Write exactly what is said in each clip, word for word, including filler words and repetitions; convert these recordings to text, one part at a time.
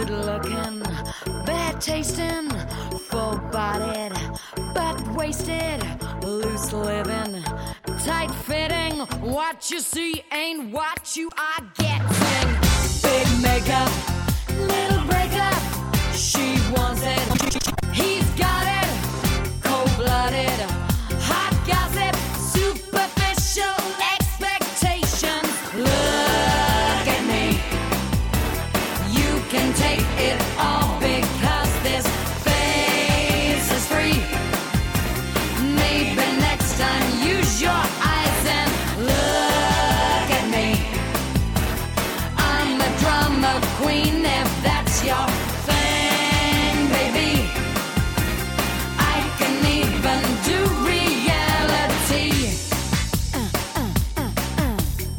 Good looking, bad tasting, full bodied, but wasted, loose living, tight fitting. What you see ain't what you are getting. Big makeup, little breakup. She wants it, he's got it. Cold blooded, hot gossip, superficial expectations. Look at me, you can take it all because this face is free. Maybe next time use your eyes and look at me. I'm the drama queen if that's your thing, baby. I can even do reality. Uh, uh, uh, uh.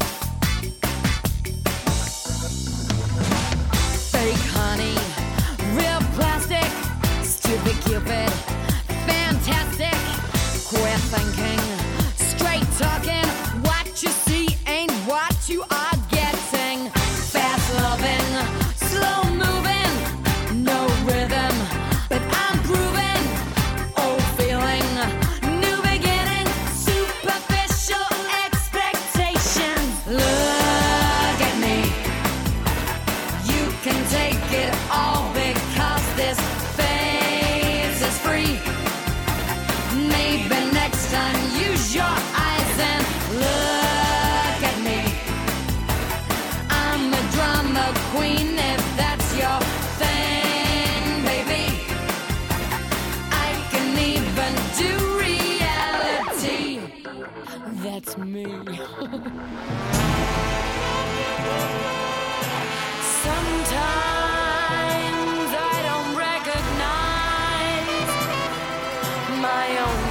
Fake honey, real plastic, stupid cupid, fantastic. Queer thinking, straight talking. What you see ain't what you are getting. Fast loving, slow moving, no rhythm, but I'm proving. Old feeling, new beginning, superficial expectations. Look at me, you can take it all because this face is free. Maybe next time use your eyes and look at me. I'm a drama queen if that's your thing, baby. I can even do reality. That's me. Sometimes I don't recognize my own